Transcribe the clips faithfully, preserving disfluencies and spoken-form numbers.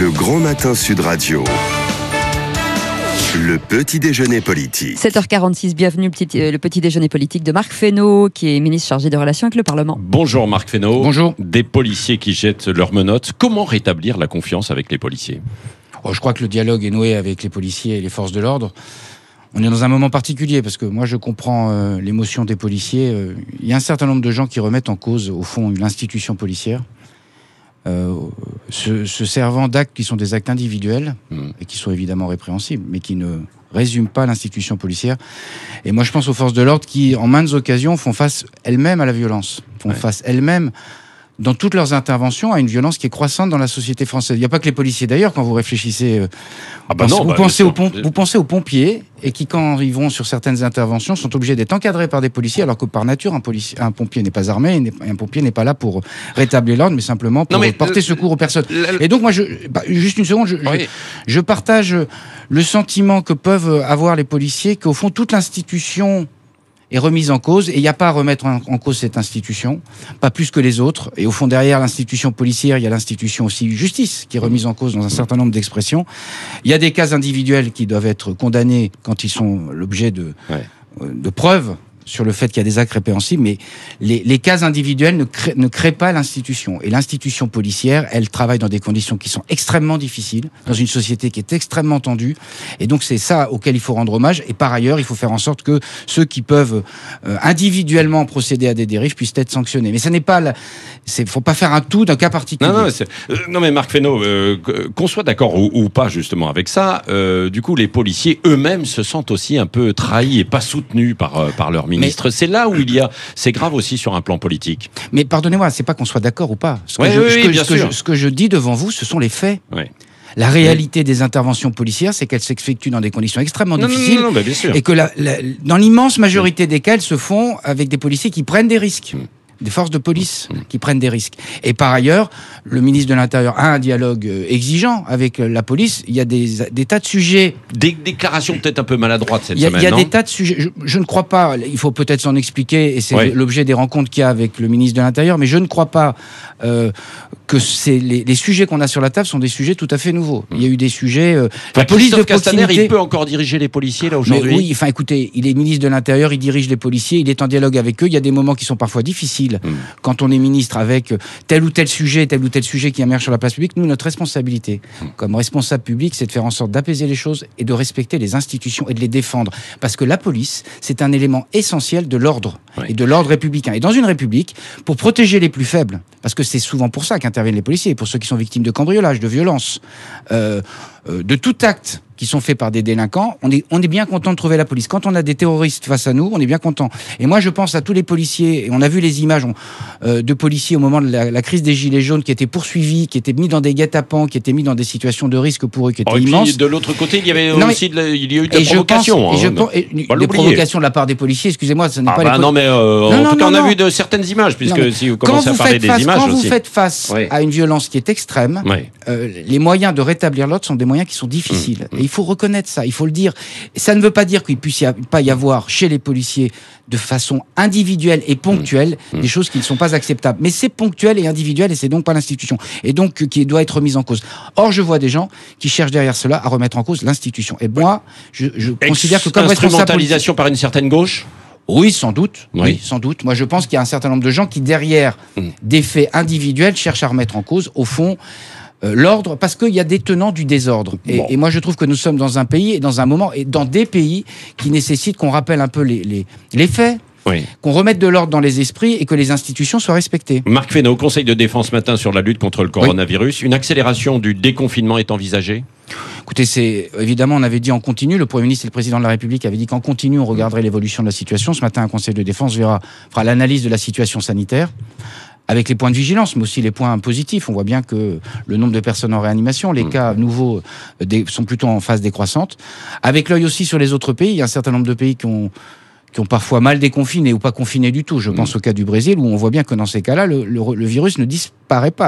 Le Grand Matin Sud Radio. Le petit déjeuner politique. sept heures quarante-six, bienvenue, petit, euh, le petit déjeuner politique de Marc Fesneau, qui est ministre chargé des relations avec le Parlement. Bonjour Marc Fesneau. Bonjour. Des policiers qui jettent leurs menottes. Comment rétablir la confiance avec les policiers ? Oh, je crois que le dialogue est noué avec les policiers et les forces de l'ordre. On est dans un moment particulier parce que moi je comprends euh, l'émotion des policiers. Euh, il y a un certain nombre de gens qui remettent en cause au fond l'institution policière, euh, se, se servant d'actes qui sont des actes individuels mmh. et qui sont évidemment répréhensibles, mais qui ne résument pas l'institution policière. Et moi je pense aux forces de l'ordre qui, en maintes occasions, font face elles-mêmes à la violence, font ouais. face elles-mêmes dans toutes leurs interventions à une violence qui est croissante dans la société française. Il n'y a pas que les policiers d'ailleurs, quand vous réfléchissez, euh, ah bah pensez, non, vous, bah, pensez aux sûr. pom- vous pensez aux pompiers, et qui quand ils vont sur certaines interventions sont obligés d'être encadrés par des policiers, alors que par nature un, policier, un pompier n'est pas armé, et un pompier n'est pas là pour rétablir l'ordre, mais simplement pour non, mais porter le, secours aux personnes. Le, et donc moi, je, bah, juste une seconde, je, oui. je, je partage le sentiment que peuvent avoir les policiers, qu'au fond toute l'institution est remise en cause, et il n'y a pas à remettre en, en cause cette institution, pas plus que les autres. Et au fond, derrière l'institution policière, il y a l'institution aussi justice, qui est remise en cause dans un certain nombre d'expressions. Il y a des cas individuels qui doivent être condamnés quand ils sont l'objet de, ouais. de preuves sur le fait qu'il y a des actes répréhensibles, mais les, les cas individuels ne créent, ne créent pas l'institution. Et l'institution policière, elle travaille dans des conditions qui sont extrêmement difficiles, dans une société qui est extrêmement tendue. Et donc c'est ça auquel il faut rendre hommage. Et par ailleurs, il faut faire en sorte que ceux qui peuvent euh, individuellement procéder à des dérives puissent être sanctionnés. Mais ça n'est pas... Il ne faut pas faire un tout d'un cas particulier. Non, non, c'est, euh, non mais Marc Fesneau, euh, qu'on soit d'accord ou, ou pas justement avec ça, euh, du coup les policiers eux-mêmes se sentent aussi un peu trahis et pas soutenus par, euh, par leur ministre. Mais c'est là où il y a, c'est grave aussi sur un plan politique. Mais pardonnez-moi, c'est pas qu'on soit d'accord ou pas. Ce que, ouais, je, oui, ce, oui, que, bien ce, que sûr. je, ce que je dis devant vous, ce sont les faits. Ouais. La réalité oui. des interventions policières, c'est qu'elles s'effectuent dans des conditions extrêmement non, difficiles, non, non, non, bien sûr. et que la, la, dans l'immense majorité des cas, elles se font avec des policiers qui prennent des risques. Mmh. Des forces de police qui prennent des risques. Et par ailleurs, le ministre de l'Intérieur a un dialogue exigeant avec la police. Il y a des, des tas de sujets... Des déclarations peut-être un peu maladroites cette il y a, semaine, Il y a non des tas de sujets... Je, je ne crois pas, il faut peut-être s'en expliquer, et c'est oui. l'objet des rencontres qu'il y a avec le ministre de l'Intérieur, mais je ne crois pas euh, que c'est les, les sujets qu'on a sur la table sont des sujets tout à fait nouveaux. Il y a eu des sujets... Euh, enfin, la police de Castaner, il peut encore diriger les policiers, là, aujourd'hui. Mais oui, enfin, écoutez, il est ministre de l'Intérieur, il dirige les policiers, il est en dialogue avec eux. Il y a des moments qui sont parfois difficiles. Hum. Quand on est ministre avec tel ou tel sujet, tel ou tel sujet qui émerge sur la place publique, nous, notre responsabilité, comme responsable public, c'est de faire en sorte d'apaiser les choses et de respecter les institutions et de les défendre. Parce que la police, c'est un élément essentiel de l'ordre, oui. et de l'ordre républicain. Et dans une république, pour protéger les plus faibles, parce que c'est souvent pour ça qu'interviennent les policiers, pour ceux qui sont victimes de cambriolage, de violence, euh, euh, de tout acte qui sont faits par des délinquants, on est, on est bien content de trouver la police. Quand on a des terroristes face à nous, on est bien content. Et moi, je pense à tous les policiers, et on a vu les images on, euh, de policiers au moment de la, la crise des Gilets jaunes qui étaient poursuivis, qui étaient mis dans des guet-apens, qui étaient mis dans des situations de risque pour eux, qui étaient oh, et immenses. Puis, de l'autre côté, il y avait non, aussi de la, il y a eu de la provocation. Pense, hein, et je pense, et des provocations de la part des policiers, excusez-moi, ce n'est ah pas bah les... Non, mais euh, non, en non, tout cas, non, on a non. vu de certaines images, puisque non, si vous commencez vous à parler des face, images quand aussi. Quand vous faites face oui. à une violence qui est extrême, oui. euh, les moyens de rétablir l'ordre sont des moyens qui sont difficiles. Mmh. Et il faut reconnaître ça, il faut le dire. Ça ne veut pas dire qu'il ne puisse y a, pas y avoir chez les policiers de façon individuelle et ponctuelle mmh. des choses qui ne sont pas acceptables. Mais c'est ponctuel et individuel et c'est donc pas l'institution. Et donc qui doit être remise en cause. Or, je vois des gens qui cherchent derrière cela à remettre en cause l'institution. Et moi, je, je considère que comme responsable... Instrumentalisation par une certaine gauche ? Oui, sans doute. Oui. oui, sans doute. Moi, je pense qu'il y a un certain nombre de gens qui, derrière mmh. des faits individuels, cherchent à remettre en cause, au fond... Euh, l'ordre, parce qu'il y a des tenants du désordre. Et, bon. et moi, je trouve que nous sommes dans un pays et dans un moment et dans des pays qui nécessitent qu'on rappelle un peu les, les, les faits, oui. qu'on remette de l'ordre dans les esprits et que les institutions soient respectées. Marc Fesneau, Conseil de défense ce matin sur la lutte contre le coronavirus. Oui. Une accélération du déconfinement est envisagée ? Écoutez, c'est évidemment, on avait dit en continu, le Premier ministre et le Président de la République avaient dit qu'en continu, on regarderait l'évolution de la situation. Ce matin, un Conseil de défense verra, fera l'analyse de la situation sanitaire, avec les points de vigilance, mais aussi les points positifs. On voit bien que le nombre de personnes en réanimation, les mmh. cas nouveaux des, sont plutôt en phase décroissante. Avec l'œil aussi sur les autres pays, il y a un certain nombre de pays qui ont, qui ont parfois mal déconfiné ou pas confiné du tout. Je mmh. pense au cas du Brésil, où on voit bien que dans ces cas-là, le, le, le virus ne disparaît pas. Et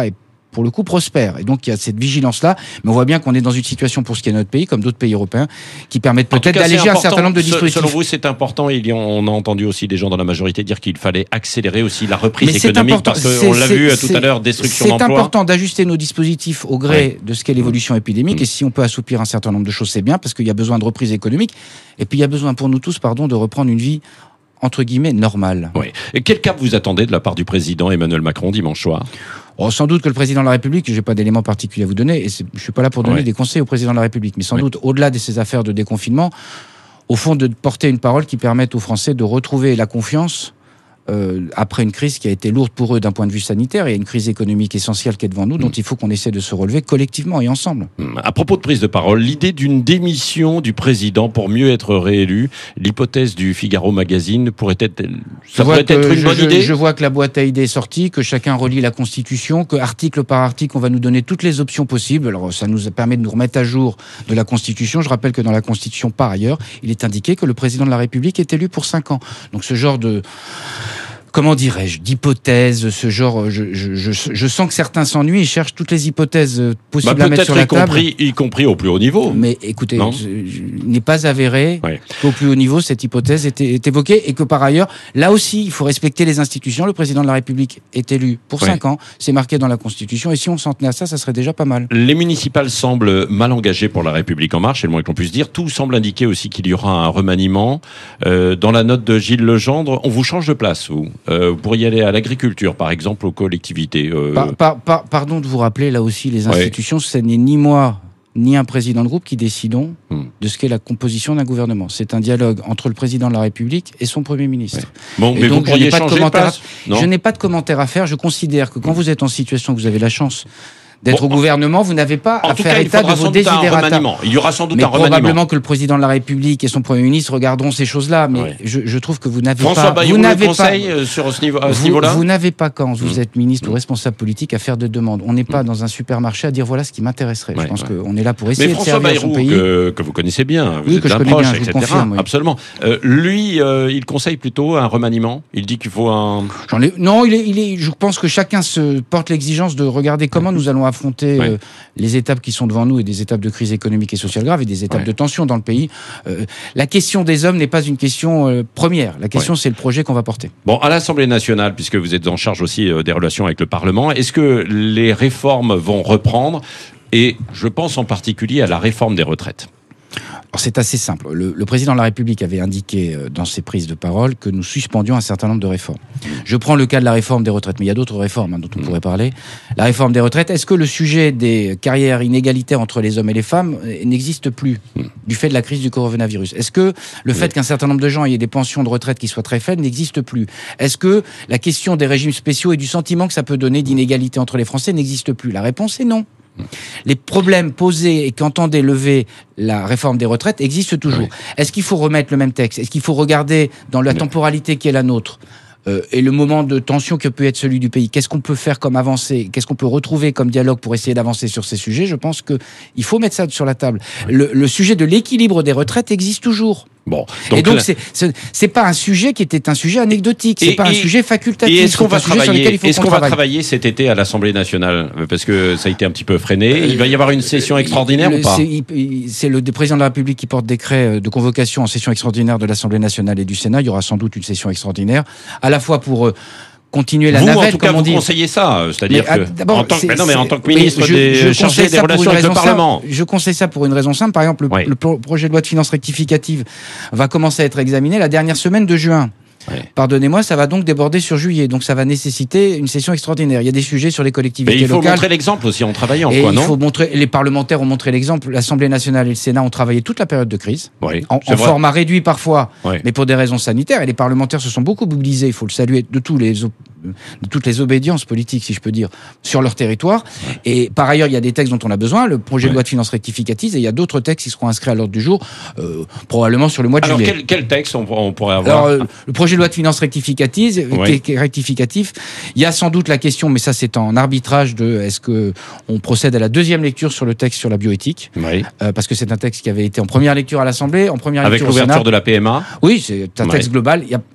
pour le coup, prospère. Et donc, il y a cette vigilance-là. Mais on voit bien qu'on est dans une situation, pour ce qui est de notre pays, comme d'autres pays européens, qui permettent peut-être d'alléger un certain nombre de dispositifs. Selon vous, c'est important. Il y a, on a entendu aussi des gens dans la majorité dire qu'il fallait accélérer aussi la reprise mais économique, important. parce qu'on l'a vu tout à l'heure, destruction d'emplois. C'est important d'ajuster nos dispositifs au gré ouais. de ce qu'est l'évolution épidémique. Mmh. Et si on peut assouplir un certain nombre de choses, c'est bien, parce qu'il y a besoin de reprise économique. Et puis, il y a besoin pour nous tous, pardon, de reprendre une vie entre guillemets, normal. Oui. Et quel cap vous attendez de la part du président Emmanuel Macron dimanche soir ? Oh, sans doute que le président de la République, je n'ai pas d'éléments particuliers à vous donner, et je ne suis pas là pour donner ouais. des conseils au président de la République, mais sans ouais. doute, au-delà de ces affaires de déconfinement, au fond, de porter une parole qui permette aux Français de retrouver la confiance Euh, après une crise qui a été lourde pour eux d'un point de vue sanitaire. Il y a une crise économique essentielle qui est devant nous, dont il faut qu'on essaie de se relever collectivement et ensemble. À propos de prise de parole, l'idée d'une démission du président pour mieux être réélu, l'hypothèse du Figaro Magazine pourrait être, ça pourrait être une je, bonne je, idée. Je vois que la boîte à idées est sortie, que chacun relit la Constitution, que article par article, on va nous donner toutes les options possibles. Alors, ça nous permet de nous remettre à jour de la Constitution. Je rappelle que dans la Constitution, par ailleurs, il est indiqué que le président de la République est élu pour cinq ans. Donc, ce genre de... Comment dirais-je, d'hypothèses, ce genre, je, je, je, je sens que certains s'ennuient et cherchent toutes les hypothèses possibles bah, à mettre sur la table. Compris, y compris au plus haut niveau. Mais écoutez, je, je, il n'est pas avéré ouais. qu'au plus haut niveau, cette hypothèse est, est évoquée et que par ailleurs, là aussi, il faut respecter les institutions. Le président de la République est élu pour cinq ouais. ans, c'est marqué dans la Constitution et si on s'en tenait à ça, ça serait déjà pas mal. Les municipales semblent mal engagées pour la République en marche, c'est le moins qu'on puisse dire. Tout semble indiquer aussi qu'il y aura un remaniement. Euh, dans la note de Gilles Legendre, on vous change de place, vous Euh, vous pourriez aller à l'agriculture, par exemple, aux collectivités. Euh... Par, par, par, pardon de vous rappeler, là aussi, les institutions, ouais. ce n'est ni moi, ni un président de groupe qui décidons hmm. de ce qu'est la composition d'un gouvernement. C'est un dialogue entre le président de la République et son Premier ministre. Ouais. Bon, et mais donc, vous pourriez changer de place ? à... Je n'ai pas de commentaire à faire. Je considère que quand vous êtes en situation, que vous avez la chance d'être bon, au gouvernement, vous n'avez pas à faire cas, état de vos désidérata. Il y aura sans doute mais un remaniement. Probablement que le président de la République et son Premier ministre regarderont ces choses-là, mais ouais. je, je trouve que vous n'avez François pas... Bayrou vous n'avez le conseil pas, sur ce, niveau, à ce vous, niveau-là Vous n'avez pas, quand vous mmh. êtes ministre mmh. ou responsable politique, à faire de demandes. On n'est pas mmh. dans un supermarché à dire voilà ce qui m'intéresserait. Ouais, je pense ouais. qu'on est là pour essayer mais de servir Bayrou, son pays. Que, que vous connaissez bien, vous oui, êtes que je connais bien, je vous confirme. Oui. Absolument. Euh, lui, euh, il conseille plutôt un remaniement. Il dit qu'il faut un... J'en ai... Non, il est, il est... je pense que chacun se porte l'exigence de regarder comment nous allons affronter ouais. euh, les étapes qui sont devant nous et des étapes de crise économique et sociale grave et des étapes ouais. de tension dans le pays. Euh, la question des hommes n'est pas une question euh, première. La question, ouais. c'est le projet qu'on va porter. Bon, à l'Assemblée nationale, puisque vous êtes en charge aussi euh, des relations avec le Parlement, est-ce que les réformes vont reprendre ? Et je pense en particulier à la réforme des retraites. Alors c'est assez simple. Le, le président de la République avait indiqué dans ses prises de parole que nous suspendions un certain nombre de réformes. Je prends le cas de la réforme des retraites, mais il y a d'autres réformes hein, dont on mmh. pourrait parler. La réforme des retraites, est-ce que le sujet des carrières inégalitaires entre les hommes et les femmes n'existe plus mmh. du fait de la crise du coronavirus ? Est-ce que le fait mmh. qu'un certain nombre de gens aient des pensions de retraite qui soient très faibles n'existe plus ? Est-ce que la question des régimes spéciaux et du sentiment que ça peut donner d'inégalité entre les Français n'existe plus ? La réponse est non. Les problèmes posés et qu'entendait lever la réforme des retraites existent toujours. Oui. Est-ce qu'il faut remettre le même texte ? Est-ce qu'il faut regarder dans la temporalité qui est la nôtre euh, et le moment de tension que peut être celui du pays ? Qu'est-ce qu'on peut faire comme avancée ? Qu'est-ce qu'on peut retrouver comme dialogue pour essayer d'avancer sur ces sujets ? Je pense qu'il faut mettre ça sur la table. Oui. Le, le sujet de l'équilibre des retraites existe toujours. Bon, donc et donc là... c'est, c'est c'est pas un sujet qui était un sujet anecdotique, c'est et, pas et, un sujet facultatif. Et est-ce qu'on va travailler Est-ce qu'on, qu'on va travailler cet été à l'Assemblée nationale, parce que ça a été un petit peu freiné. Il va y avoir une session extraordinaire le, ou pas ? c'est, c'est le président de la République qui porte décret de convocation en session extraordinaire de l'Assemblée nationale et du Sénat. Il y aura sans doute une session extraordinaire, à la fois pour euh, continuer la vous, navette, en tout cas, comme on vous dit. conseillez ça, c'est-à-dire mais, que d'abord, en tant que, mais non, mais en tant que oui, ministre je, des je chargé des relations avec le Parlement. Simple, je conseille ça pour une raison simple. Par exemple, le, oui. le projet de loi de finances rectificative va commencer à être examiné la dernière semaine de juin. Oui. Pardonnez-moi, ça va donc déborder sur juillet, donc ça va nécessiter une session extraordinaire. Il y a des sujets sur les collectivités locales. Mais il faut locales. montrer l'exemple aussi en travaillant, et quoi, il non ? faut montrer. Les parlementaires ont montré l'exemple. L'Assemblée nationale et le Sénat ont travaillé toute la période de crise, oui, en, en format réduit parfois, oui. mais pour des raisons sanitaires. Et les parlementaires se sont beaucoup mobilisés. Il faut le saluer de tous les de toutes les obédiences politiques, si je peux dire, sur leur territoire. Ouais. Et par ailleurs, il y a des textes dont on a besoin, le projet ouais. de loi de finances rectificative, et il y a d'autres textes qui seront inscrits à l'ordre du jour, euh, probablement sur le mois de Alors, juillet. Alors, quel, quel texte on, on pourrait avoir ? Alors, euh, le projet de loi de finances rectificative, ouais. qui est rectificatif, il y a sans doute la question, mais ça c'est en arbitrage de est-ce que on procède à la deuxième lecture sur le texte sur la bioéthique, ouais. euh, parce que c'est un texte qui avait été en première lecture à l'Assemblée, en première Avec lecture au Sénat. Avec l'ouverture de la P M A ? Oui, c'est un texte ouais. global. Il y a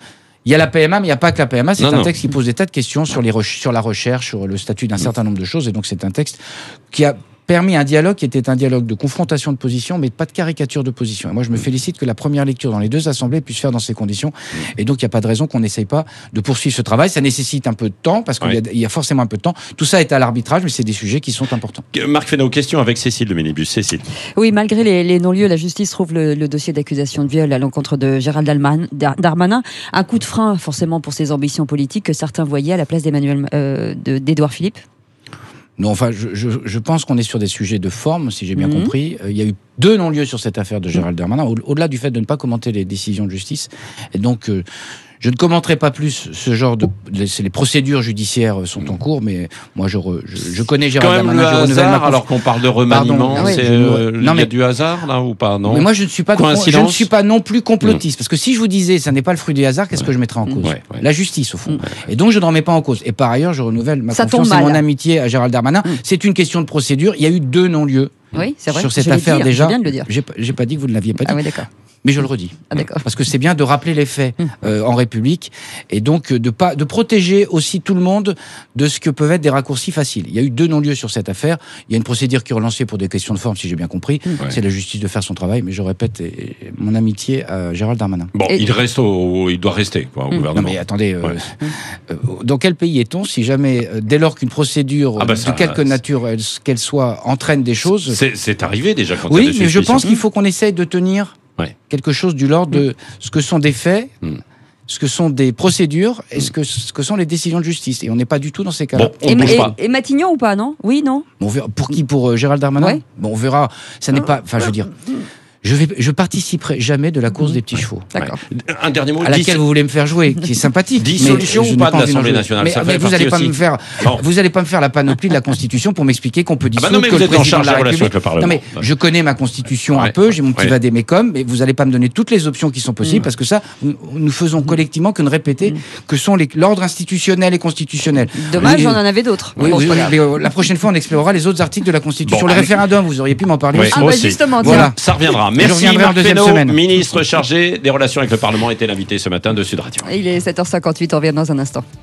Il y a la P M A, mais il n'y a pas que la P M A. C'est Non, un non. texte qui pose des tas de questions sur, les re- sur la recherche, sur le statut d'un certain nombre de choses. Et donc, c'est un texte qui a permis un dialogue qui était un dialogue de confrontation de position, mais pas de caricature de position. Et moi, je me félicite que la première lecture dans les deux assemblées puisse faire dans ces conditions. Et donc, il n'y a pas de raison qu'on n'essaye pas de poursuivre ce travail. Ça nécessite un peu de temps, parce qu'il Oui. y, a- il y a forcément un peu de temps. Tout ça est à l'arbitrage, mais c'est des sujets qui sont importants. Marc Fesneau, question avec Cécile de Minibus. Cécile. Oui, malgré les, les non-lieux, la justice trouve le, le dossier d'accusation de viol à l'encontre de Gérald Darman- Dar- Darmanin un coup de frein, forcément, pour ses ambitions politiques que certains voyaient à la place d'Emmanuel, euh, de- d'Édouard Philippe. Non, enfin, je, je, je pense qu'on est sur des sujets de forme, si j'ai bien Mhm. compris. Euh, il y a eu deux non-lieux sur cette affaire de Gérald Darmanin, au- au-delà du fait de ne pas commenter les décisions de justice. Et donc, euh, je ne commenterai pas plus ce genre de... Les, c'est les procédures judiciaires sont en cours, mais moi, je, re- je, je connais Quand Gérald même le Darmanin, je renouvelle ma hasard, confiance. alors qu'on parle de remaniement, Pardon, c'est, oui. euh, Non, il y a mais- du hasard là ou pas, non? Mais moi, je ne suis pas, je Coïncidence ne suis pas non plus complotiste. Parce que si je vous disais, ça n'est pas le fruit du hasard, qu'est-ce que je mettrais en cause? Ouais, ouais. La justice, au fond. Et donc, je ne remets pas en cause. Et par ailleurs, je renouvelle ma Ça confiance tombe et mon mal. amitié à Gérald Darmanin. C'est une question de procédure. Il y a eu deux non-lieux. Oui, c'est vrai. Sur cette Je l'ai affaire dit, déjà, je viens de le dire. j'ai pas- j'ai pas dit que vous ne l'aviez pas dit, Ah oui, d'accord. mais je le redis. Ah, d'accord. Parce que c'est bien de rappeler les faits Hum. euh, en République et donc euh, de pas de protéger aussi tout le monde de ce que peuvent être des raccourcis faciles. Il y a eu deux non-lieux sur cette affaire. Il y a une procédure qui est relancée pour des questions de forme, si j'ai bien compris. Hum. Ouais. C'est la justice de faire son travail, mais je répète et- et mon amitié à Gérald Darmanin. Bon, Et- il reste au, il doit rester quoi, au Hum. Non gouvernement. mais attendez, euh, Ouais. euh, dans quel pays est-on si jamais, euh, dès lors qu'une procédure Ah bah de ça, quelque c'est- nature elle- qu'elle soit entraîne des choses, C'est, c'est arrivé déjà quand il y a oui, des mais je suspicions. pense qu'il faut qu'on essaye de tenir Ouais. quelque chose du l'ordre de ce que sont des faits, Mm. ce que sont des procédures et ce que, ce que sont les décisions de justice. Et on n'est pas du tout dans ces cas-là. Bon, on Et, ne bouge et- pas. et Matignon ou pas, non? Oui, non? On verra- pour qui? Pour euh, Gérald Darmanin? Ouais. Bon, on verra. Ça n'est pas. Enfin, je veux dire. Je, vais, je participerai jamais de la course des petits chevaux. D'accord. Un dernier mot. À laquelle Diss- vous voulez me faire jouer, qui est sympathique. Dissolution mais je ou n'ai pas de envie d'en l'Assemblée jouer. nationale, Mais, ça mais fait vous allez partie pas aussi. me faire, Bon. vous allez pas me faire la panoplie de la Constitution pour m'expliquer qu'on peut Ah dissoudre bah non, mais que vous le êtes en président charge de la des relations République. avec le Parlement. Non mais je connais ma Constitution Ouais. un peu, j'ai mon petit Ouais. vadémécum, mais vous allez pas me donner toutes les options qui sont possibles parce que ça, nous, nous faisons collectivement que de répéter que sont les- l'ordre institutionnel et constitutionnel. Dommage, Oui, on en avait d'autres. Oui, Bon, oui, c'est pas oui, grave. mais, euh, la prochaine fois, on explorera les autres articles de la Constitution. Bon, le avec- référendum, vous auriez pu m'en parler Ouais, aussi. Ah moi bah aussi. justement, tiens. Voilà. Ça reviendra. Je Merci reviendrai en Marc deuxième Fesneau, semaine. ministre chargé des relations avec le Parlement, était l'invité ce matin de Sud Radio. Il est sept heures cinquante-huit, on revient dans un instant.